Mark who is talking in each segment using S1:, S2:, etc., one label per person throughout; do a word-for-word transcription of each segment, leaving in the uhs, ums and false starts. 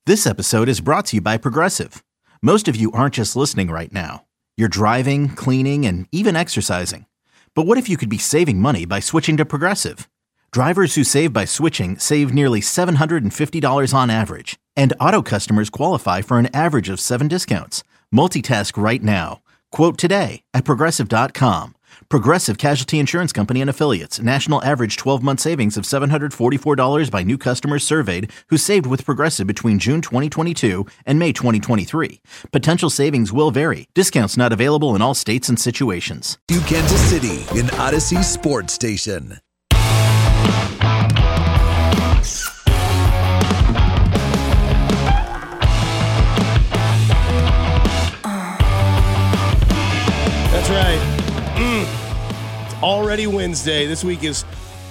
S1: This episode is brought to you by Progressive. Most of you aren't just listening right now. You're driving, cleaning, and even exercising. But what if you could be saving money by switching to Progressive? Drivers who save by switching save nearly seven hundred fifty dollars on average. And auto customers qualify for an average of seven discounts. Multitask right now. Quote today at Progressive dot com. Progressive Casualty Insurance Company and Affiliates. National average twelve-month savings of seven hundred forty-four dollars by new customers surveyed who saved with Progressive between June twenty twenty-two and May twenty twenty-three. Potential savings will vary. Discounts not available in all states and situations.
S2: To Kansas City in Odyssey Sports Station.
S3: That's right. Mm. It's already Wednesday. This week is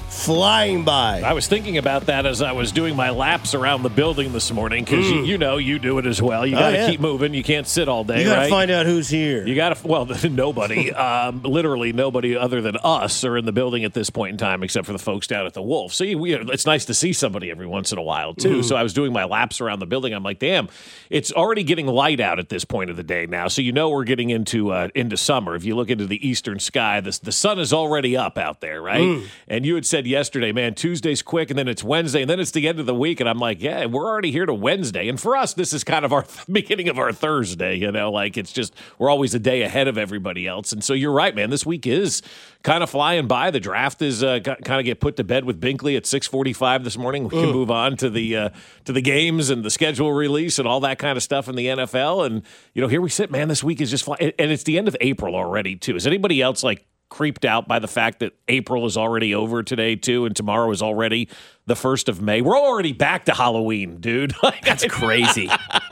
S3: flying by.
S4: I was thinking about that as I was doing my laps around the building this morning because mm. you, you know you do it as well. You got to oh, yeah. keep moving. You can't sit all day.
S3: You got to
S4: right?
S3: find out who's here.
S4: You got to. Well, nobody. um, literally nobody other than us are in the building at this point in time, except for the folks down at the Wolf. So you, we, it's nice to see somebody every once in a while too. Mm. So I was doing my laps around the building. I'm like, damn, it's already getting light out at this point of the day now. So you know we're getting into uh, into summer. If you look into the eastern sky, the the sun is already up out there, right? Mm. And you had said yesterday, man, Tuesday's quick, and then it's Wednesday, and then it's the end of the week, and I'm like, yeah, we're already here to Wednesday. And for us, this is kind of our th- beginning of our Thursday, you know, like it's just, we're always a day ahead of everybody else. And so you're right, man, this week is kind of flying by. The draft is uh, kind of get put to bed with Binkley at six forty-five this morning. We can mm. move on to the uh, to the games and the schedule release and all that kind of stuff in the N F L. And, you know, here we sit, man, this week is just flying. And it's the end of April already, too. Is anybody else, like, creeped out by the fact that April is already over today, too, and tomorrow is already the first of May? We're already back to Halloween, dude. Like,
S1: that's crazy.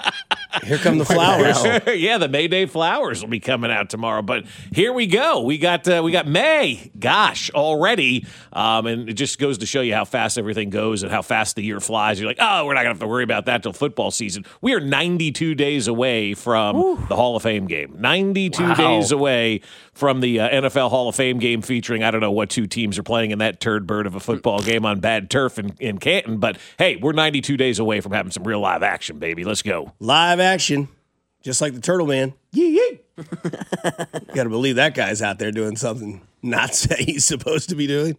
S3: Here come the flowers.
S4: Yeah, the May Day flowers will be coming out tomorrow. But here we go. We got uh, we got May. Gosh, already. Um, and it just goes to show you how fast everything goes and how fast the year flies. You're like, oh, we're not going to have to worry about that till football season. We are ninety-two days away from Ooh. the Hall of Fame game. ninety-two wow. days away from the uh, N F L Hall of Fame game featuring, I don't know what two teams are playing in that turd bird of a football game on bad turf in, in Canton. But, hey, we're ninety-two days away from having some real live action, baby. Let's go.
S3: Live action, just like the Turtle Man. Yee yee. Got to believe that guy's out there doing something not say he's supposed to be doing.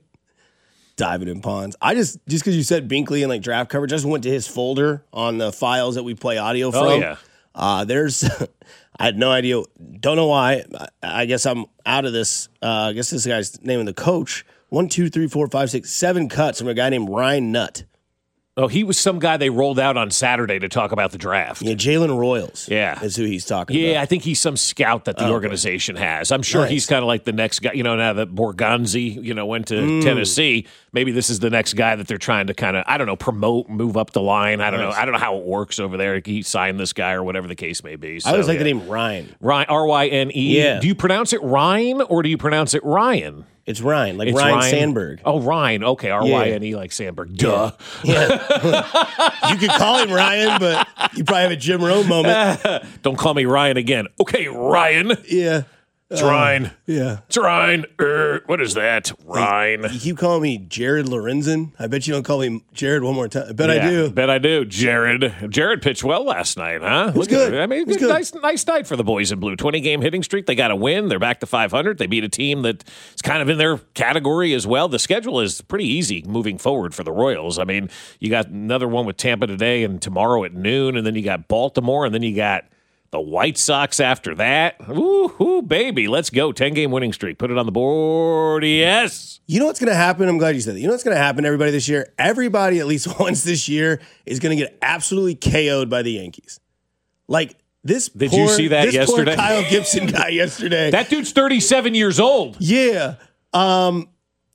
S3: Diving in ponds. I just, just because you said Binkley and like draft coverage, I just went to his folder on the files that we play audio from.
S4: Oh, yeah.
S3: Uh, there's, I had no idea, don't know why. I, I guess I'm out of this. Uh, I guess this guy's naming the coach. One, two, three, four, five, six, seven cuts from a guy named Ryan Nutt.
S4: Oh, he was some guy they rolled out on Saturday to talk about the draft.
S3: Yeah, Jalen Royals.
S4: Yeah.
S3: Is who he's talking
S4: yeah,
S3: about.
S4: Yeah, I think he's some scout that the oh, organization has. I'm sure nice. he's kind of like the next guy. You know, now that Borgonzi, you know, went to mm. Tennessee, maybe this is the next guy that they're trying to kind of, I don't know, promote, move up the line. I don't nice. know. I don't know how it works over there. He signed this guy or whatever the case may be. So,
S3: I always like
S4: yeah.
S3: the name Ryan.
S4: Ryan, R Y N E.
S3: Yeah.
S4: Do you pronounce it Ryan or do you pronounce it Ryan?
S3: It's Ryan, like
S4: it's
S3: Ryan,
S4: Ryan
S3: Sandberg.
S4: Oh, Ryan. Okay, R Y N E, like Sandberg. Duh.
S3: Yeah. yeah. You could call him Ryan, but you probably have a Jim Rome moment.
S4: Don't call me Ryan again. Okay, Ryan.
S3: Yeah.
S4: It's uh, Ryan.
S3: Yeah.
S4: It's Ryan. Er, what is that? Ryan.
S3: You keep calling me Jared Lorenzen. I bet you don't call me Jared one more time. I bet
S4: yeah,
S3: I do.
S4: bet I do. Jared. Jared pitched well last night, huh?
S3: It was good.
S4: I mean, it was good. Nice, nice night for the boys in blue. twenty-game hitting streak. They got a win. They're back to five hundred. They beat a team that's kind of in their category as well. The schedule is pretty easy moving forward for the Royals. I mean, you got another one with Tampa today and tomorrow at noon, and then you got Baltimore, and then you got the White Sox after that. Ooh, ooh, baby. Let's go. ten-game winning streak. Put it on the board. Yes.
S3: You know what's going to happen? I'm glad you said that. You know what's going to happen, everybody, this year? Everybody, at least once this year, is going to get absolutely K O'd by the Yankees. Like, this
S4: Did
S3: poor,
S4: you see that
S3: this
S4: yesterday?
S3: Poor Kyle Gibson guy yesterday.
S4: That dude's thirty-seven years old.
S3: Yeah. Um,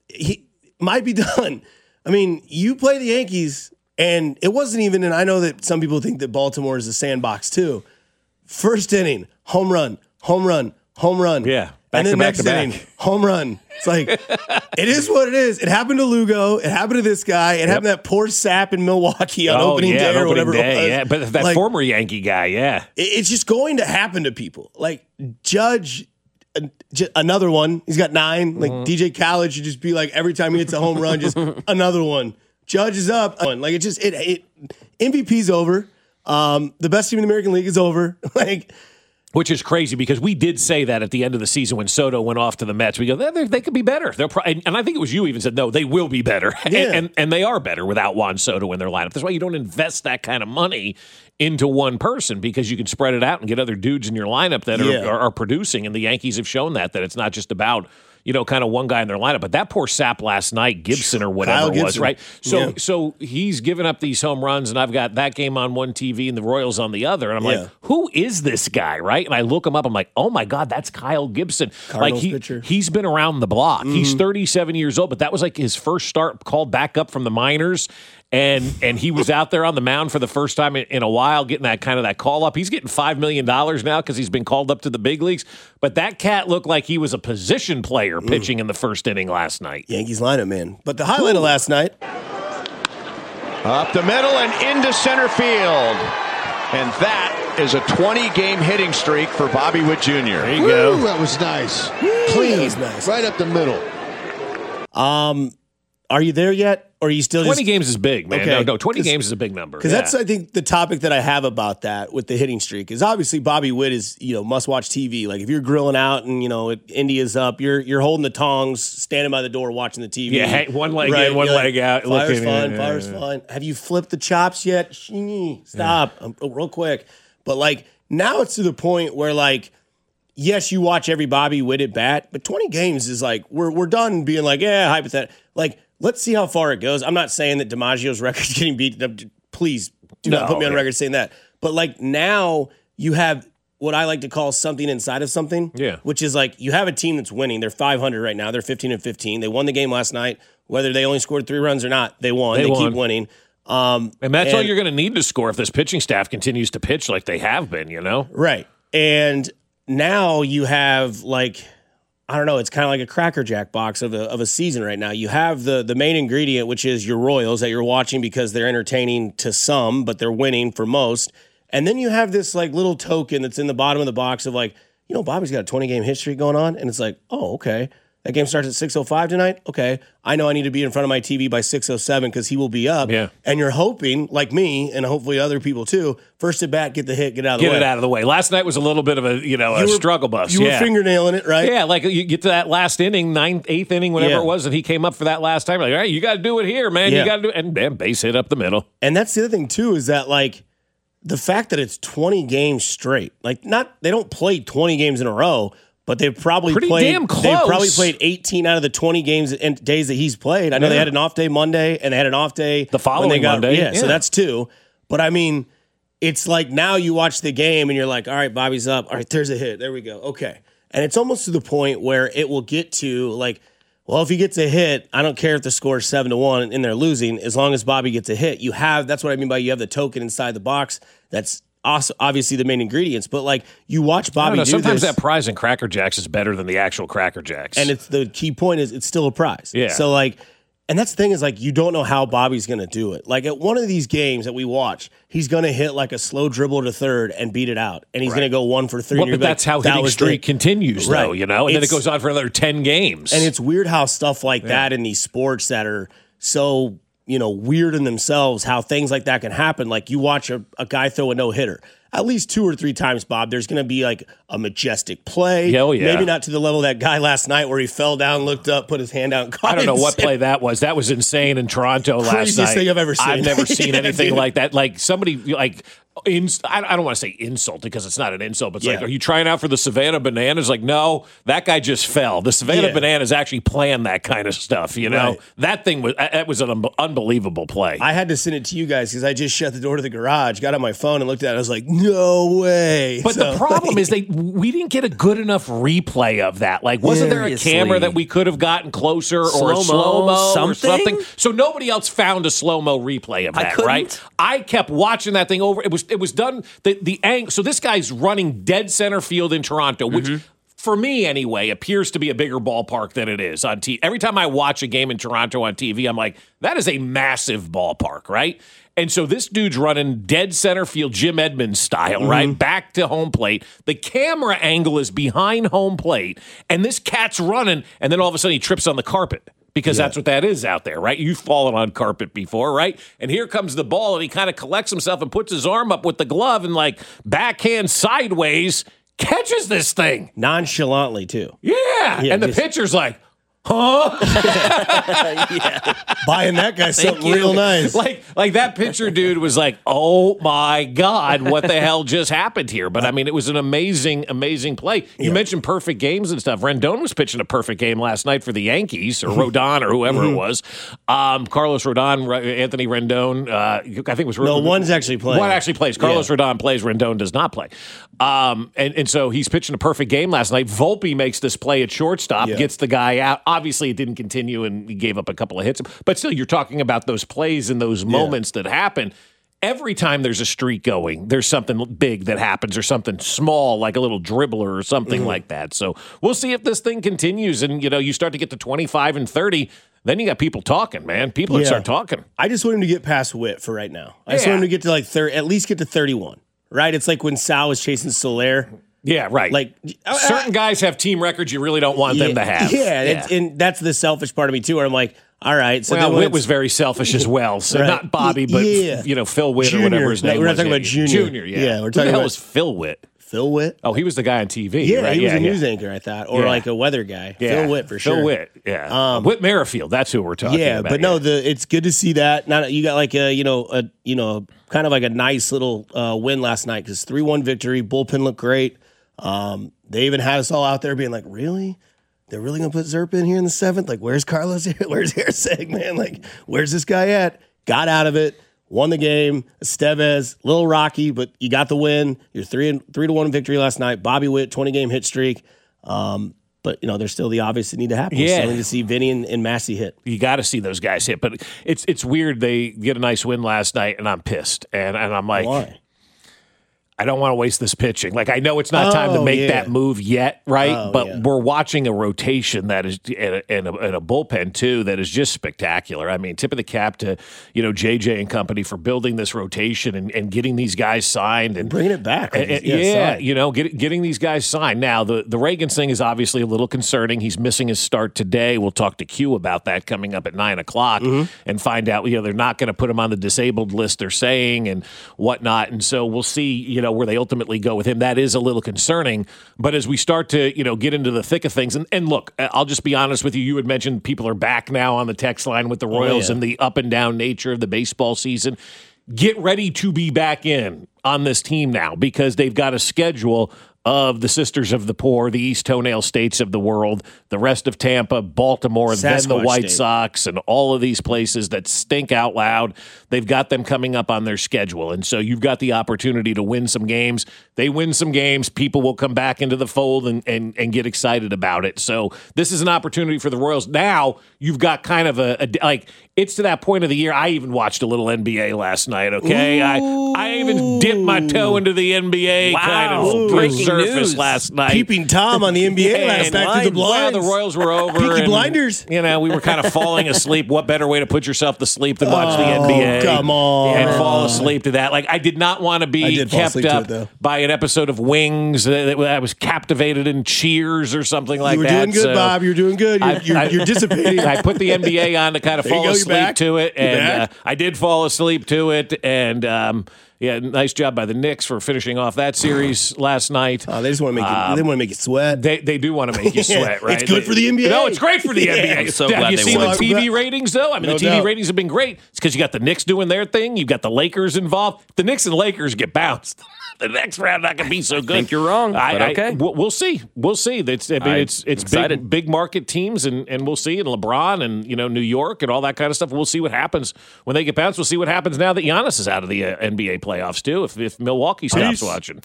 S3: he might be done. I mean, you play the Yankees, and it wasn't even, and I know that some people think that Baltimore is a sandbox, too. First inning, home run, home run, home run.
S4: Yeah.
S3: And then next inning, home run. It's like, it is what it is. It happened to Lugo. It happened to this guy. It yep. happened to that poor sap in Milwaukee on
S4: oh,
S3: opening
S4: yeah,
S3: day or
S4: opening
S3: whatever
S4: day,
S3: it was.
S4: Yeah, but that
S3: like,
S4: former Yankee guy, yeah.
S3: It, it's just going to happen to people. Like, Judge, uh, j- another one. He's got nine. Like, mm-hmm. D J Khaled should just be like, every time he hits a home run, just another one. Judge is up. Like, it just, it, it M V P's over. Um, the best team in the American League is over. like,
S4: Which is crazy because we did say that at the end of the season when Soto went off to the Mets. We go, they, they could be better. They're pro-, and, and I think it was you even said, no, they will be better.
S3: Yeah.
S4: And, and and they are better without Juan Soto in their lineup. That's why you don't invest that kind of money into one person, because you can spread it out and get other dudes in your lineup that are,
S3: Yeah.
S4: are, are producing. And the Yankees have shown that, that it's not just about, you know, kind of one guy in their lineup. But that poor sap last night, Gibson or whatever it was, right? So
S3: Yeah.
S4: so he's giving up these home runs, and I've got that game on one T V and the Royals on the other. And I'm
S3: Yeah.
S4: like, who is this guy, right? And I look him up. I'm like, oh, my God, that's Kyle Gibson.
S3: Cardinals
S4: like he,
S3: pitcher.
S4: He's been around the block.
S3: Mm-hmm.
S4: He's thirty-seven years old, but that was like his first start called back up from the minors. And and he was out there on the mound for the first time in, in a while, getting that kind of that call up. He's getting five million dollars now because he's been called up to the big leagues. But that cat looked like he was a position player
S3: Mm.
S4: pitching in the first inning last night.
S3: Yankees lineup, man. But the highlight of last night,
S5: Up the middle and into center field. And that is a twenty-game hitting streak for Bobby Witt Junior
S4: There you
S6: Woo,
S4: go.
S6: that was nice. Clean.
S3: that was nice.
S6: Right up the middle.
S3: um, are you there yet? Or are you still
S4: twenty
S3: just...
S4: games is big, man.
S3: Okay.
S4: No, no, twenty
S3: 'Cause-
S4: games is a big number.
S3: Because
S4: Yeah.
S3: that's, I think, the topic that I have about that with the hitting streak is obviously Bobby Witt is, you know, must-watch T V. Like, if you're grilling out and, you know, India's up, you're you're holding the tongs, standing by the door watching the T V.
S4: Yeah, hey, one leg
S3: Right,
S4: in, one
S3: you're
S4: leg out.
S3: Fire's
S4: looking,
S3: fine,
S4: yeah,
S3: fire's
S4: yeah.
S3: fine. Have you flipped the chops yet? Shee, Stop. Um, oh, real quick. But, like, now it's to the point where, like, yes, you watch every Bobby Witt at bat, but twenty games is like, we're we're done being like, yeah, hypothetical. Like, let's see how far it goes. I'm not saying that DiMaggio's record's getting beat. Please do not
S4: No,
S3: put me on
S4: yeah.
S3: record saying that. But, like, now you have what I like to call something inside of something.
S4: Yeah.
S3: Which is like, you have a team that's winning. They're five hundred right now. They're fifteen and fifteen. They won the game last night. Whether they only scored three runs or not, they won.
S4: They
S3: They,
S4: won.
S3: keep winning. Um,
S4: And that's all
S3: and-
S4: you're going to need to score if this pitching staff continues to pitch like they have been, you know?
S3: Right. And now you have, like, I don't know, it's kind of like a Cracker Jack box of a, of a season right now. You have the the main ingredient, which is your Royals that you're watching because they're entertaining to some, but they're winning for most. And then you have this, like, little token that's in the bottom of the box of, like, you know, Bobby's got a twenty-game hit streak going on. And it's like, oh, okay. That game starts at six oh five tonight? Okay. I know I need to be in front of my T V by six oh seven because he will be up.
S4: Yeah.
S3: And you're hoping, like me, and hopefully other people too, first at bat, get the hit, get out of the
S4: Get
S3: way.
S4: it out of the way. Last night was a little bit of a, you know, a
S3: You were-
S4: struggle bus.
S3: You
S4: yeah.
S3: were fingernailing it, right?
S4: Yeah, like you get to that last inning, ninth, eighth inning, whatever
S3: Yeah.
S4: it was, and he came up for that last time. Like, all right, you got to do it here, man.
S3: Yeah.
S4: You got to do it. And damn, base hit up the middle.
S3: And that's the other thing too, is that, like, the fact that it's twenty games straight, like, not they don't play twenty games in a row, but they've probably
S4: Pretty
S3: played.
S4: damn
S3: They've
S4: close.
S3: probably played eighteen out of the twenty games and days that he's played. I know they
S4: Yeah.
S3: had an off day Monday and they had an off day
S4: The following
S3: when they got,
S4: Monday,
S3: Yeah,
S4: yeah.
S3: so that's two. But I mean, it's like now you watch the game and you're like, all right, Bobby's up. All right, there's a hit. There we go. Okay. And it's almost to the point where it will get to, like, well, if he gets a hit, I don't care if the score is seven to one and they're losing. As long as Bobby gets a hit, you have. That's what I mean by you have the token inside the box. That's also obviously the main ingredients. But, like, you watch
S4: I don't
S3: Bobby
S4: know,
S3: do
S4: sometimes
S3: this,
S4: that prize in Cracker Jacks is better than the actual Cracker Jacks.
S3: and it's the key point is it's still a prize.
S4: Yeah.
S3: So, like, and that's the thing is, like, you don't know how Bobby's going to do it. Like, at one of these games that we watch, he's going to hit like a slow dribble to third and beat it out, and he's going to go one for three.
S4: Well,
S3: and you're
S4: but
S3: like,
S4: that's how
S3: that
S4: hitting
S3: was
S4: streak
S3: it.
S4: continues, though,
S3: Right.
S4: you know? And then it
S3: It's-
S4: goes on for another ten games.
S3: And it's weird how stuff like that in these sports that are so, you know, weird in themselves, how things like that can happen. Like, you watch a, a guy throw a no-hitter. At least two or three times, Bob, there's going to be like a majestic play.
S4: Hell yeah.
S3: Maybe not to the level of that guy last night where he fell down, looked up, put his hand out, and caught
S4: I don't know
S3: it.
S4: what play that was. That was insane in Toronto last
S3: Craziest
S4: night.
S3: thing I've ever seen.
S4: I've never seen
S3: Yeah,
S4: anything
S3: dude.
S4: like that. Like somebody like in, I I don't want to say insult because it's not an insult, but it's like,
S3: Yeah.
S4: are you trying out for the Savannah Bananas? Like, no, that guy just fell. The Savannah
S3: Yeah.
S4: Bananas actually planned that kind of stuff. You know,
S3: Right.
S4: that thing was that was an un- unbelievable play.
S3: I had to send it to you guys because I just shut the door to the garage, got on my phone and looked at it. I was like, no way.
S4: But
S3: So,
S4: the problem
S3: like,
S4: is they we didn't get a good enough replay of that. Like, wasn't there a
S7: Seriously.
S4: camera that we could have gotten closer or a
S7: Slow-mo,
S4: slow-mo or
S7: something?
S4: something? So nobody else found a slow-mo replay of
S7: I
S4: that,
S7: couldn't.
S4: right? I kept watching that thing over. It was it was done the the ang- so this guy's running dead center field in Toronto, which
S7: Mm-hmm.
S4: for me anyway, appears to be a bigger ballpark than it is on T V. Every time I watch a game in Toronto on T V, I'm like, that is a massive ballpark, right? And so this dude's running dead center field, Jim Edmonds style, right? Back to home plate. The camera angle is behind home plate, and this cat's running, and then all of a sudden he trips on the carpet because
S3: Yeah.
S4: that's what that is out there, right? You've fallen on carpet before, right? And here comes the ball, and he kind of collects himself and puts his arm up with the glove and, like, backhand sideways catches this thing.
S3: Nonchalantly, too.
S4: Yeah.
S3: Yeah,
S4: and the
S3: just-
S4: pitcher's like, huh?
S3: Buying that guy something
S4: you.
S3: real nice.
S4: Like, like that pitcher dude was like, oh my God, what the hell just happened here? But I mean, it was an amazing, amazing play. You
S3: Yeah.
S4: mentioned perfect games and stuff. Rendon was pitching a perfect game last night for the Yankees, or Rodon, or whoever it was. Um, Carlos Rodon, Anthony Rendon, uh, I think it was
S3: No, one's actually playing.
S4: One actually plays. Carlos
S3: Yeah.
S4: Rodon plays. Rendon does not play. Um, and, and so he's pitching a perfect game last night. Volpe makes this play at shortstop,
S3: Yeah.
S4: gets the guy out. Obviously, it didn't continue, and he gave up a couple of hits. But still, you're talking about those plays and those moments that happen. Every time there's a streak going, there's something big that happens, or something small, like a little dribbler or something
S3: Mm-hmm.
S4: like that. So we'll see if this thing continues. And, you know, you start to get to twenty-five and thirty, then you got people talking, man. People that
S3: Yeah.
S4: start talking.
S3: I just want him to get past Witt for right now. I just
S4: Yeah.
S3: want him to get to like thirty, at least get to thirty-one. Right? It's like when Sal was chasing Soler.
S4: Yeah, right.
S3: Like
S4: certain guys have team records you really don't want them to have.
S3: Yeah, it's- and that's the selfish part of me too, where I'm like, all right. So
S4: well,
S3: then when
S4: Witt
S3: it's-
S4: was very selfish as well. So
S3: Right.
S4: not Bobby, but
S3: Yeah.
S4: you know Phil Witt
S3: Junior.
S4: or whatever his
S3: No,
S4: name
S3: we're not
S4: was.
S3: talking about Junior.
S4: Junior, yeah.
S3: Yeah, we're
S4: Who
S3: talking
S4: the hell
S3: about-
S4: was Phil Witt?
S3: Phil Witt.
S4: Oh, he was the guy on T V.
S3: Yeah,
S4: right?
S3: he was
S4: yeah,
S3: a
S4: yeah.
S3: news anchor, I thought, or
S4: Yeah.
S3: like a weather guy.
S4: Yeah.
S3: Phil Witt for sure.
S4: Phil Witt, yeah. Um, Whit Merrifield, that's who we're talking
S3: Yeah,
S4: about.
S3: but no, the it's good to see that. Not you got like a you know a you know kind of like a nice little uh, win last night because three one victory. Bullpen looked great. Um, they even had us all out there being like, really? They're really gonna put Zerp in here in the seventh? Like, where's Carlos? Where's Harriseg, man? Like, where's this guy at? Got out of it, won the game. Estevez, little rocky, but you got the win. You're three and three to one victory last night. Bobby Witt, twenty game hit streak. Um, but you know, there's still the obvious that need to happen.
S4: Yeah.
S3: We still need to see Vinny and, and Massey hit.
S4: You got to see those guys hit. But it's it's weird. They get a nice win last night, and I'm pissed. And, and I'm like,
S3: Why?
S4: I don't want to waste this pitching. Like, I know it's not time to
S3: Oh,
S4: make
S3: yeah.
S4: that move yet, right?
S3: Oh,
S4: but
S3: yeah.
S4: we're watching a rotation that is, and a, and, a, and a bullpen, too, that is just spectacular. I mean, tip of the cap to, you know, J J and company for building this rotation and, and getting these guys signed. And
S3: Bringing it back.
S4: And- and-
S3: Yeah,
S4: yeah,
S3: sorry.
S4: you know, get, getting these guys signed. Now, the, the Reagan thing is obviously a little concerning. He's missing his start today. We'll talk to Q about that coming up at nine o'clock
S3: Mm-hmm.
S4: and find out, you know, they're not going to put him on the disabled list, they're saying, and whatnot. And so we'll see, you know, where they ultimately go with him. That is a little concerning. But as we start to, you know, get into the thick of things, and, and look, I'll just be honest with you. You had mentioned people are back now on the text line with the Royals
S3: yeah.
S4: and the up and down nature of the baseball season. Get ready to be back in on this team now because they've got a schedule of the Sisters of the Poor, the East Toenail States of the world, the rest of Tampa, Baltimore, then the
S3: Sasquatch
S4: White
S3: State.
S4: Sox, and all of these places that stink out loud. They've got them coming up on their schedule. And so you've got the opportunity to win some games. They win some games, people will come back into the fold and, and, and get excited about it. So this is an opportunity for the Royals. Now you've got kind of a, a like, it's to that point of the year. I even watched a little N B A last night, okay? I, I even dipped my toe into the N B A kind of
S6: Wow. Breaking
S4: surface
S6: news.
S4: last night.
S3: Peeping Tom on the N B A
S4: And
S3: last night through the
S4: Well,
S3: blinds.
S4: the Royals were over.
S3: Peaky
S4: and,
S3: Blinders.
S4: You know, we were kind of falling asleep. What better way to put yourself to sleep than watch the N B A?
S3: Oh, come on.
S4: And fall asleep to that. Like, I did not want to
S3: I
S4: be
S3: did fall
S4: kept
S3: asleep to
S4: up
S3: it, though.
S4: by an episode of Wings that I was captivated in Cheers or something like
S3: You were
S4: that.
S3: doing good,
S4: So
S3: Bob. You're doing good. You're,
S4: I-
S3: you're,
S4: I-
S3: you're dissipating.
S4: I put the N B A on to kind of
S3: There you
S4: fall
S3: go, you're
S4: asleep
S3: back.
S4: to it,
S3: You're
S4: and uh,
S3: back.
S4: I did fall asleep to it. And um, yeah, nice job by the Knicks for finishing off that series last night.
S3: Oh, they just want to make you, they want to make you sweat.
S4: They they do want to make you sweat, right?
S3: It's good for the N B A.
S4: No, it's great for the
S3: Yeah.
S4: N B A.
S6: I'm so
S4: Have
S6: glad
S4: you
S6: they
S4: seen
S6: won.
S4: the T V
S3: I'm glad-
S4: ratings though? I mean,
S3: No
S4: the T V
S3: doubt.
S4: ratings have been great. It's because you got the Knicks doing their thing. You've got the Lakers involved. The Knicks and Lakers get bounced. The next round not going to be so good.
S6: think you're wrong,
S4: I,
S6: but
S4: I-
S6: okay.
S4: we'll, we'll see. We'll see. It's I mean,
S6: I'm
S4: it's it's big,
S6: excited.
S4: big market teams, and, and we'll see. And LeBron and you know New York and all that kind of stuff. We'll see what happens when they get bounced. We'll see what happens now that Giannis is out of the uh, N B A playoffs too. If if Milwaukee stops
S3: Peace.
S4: watching.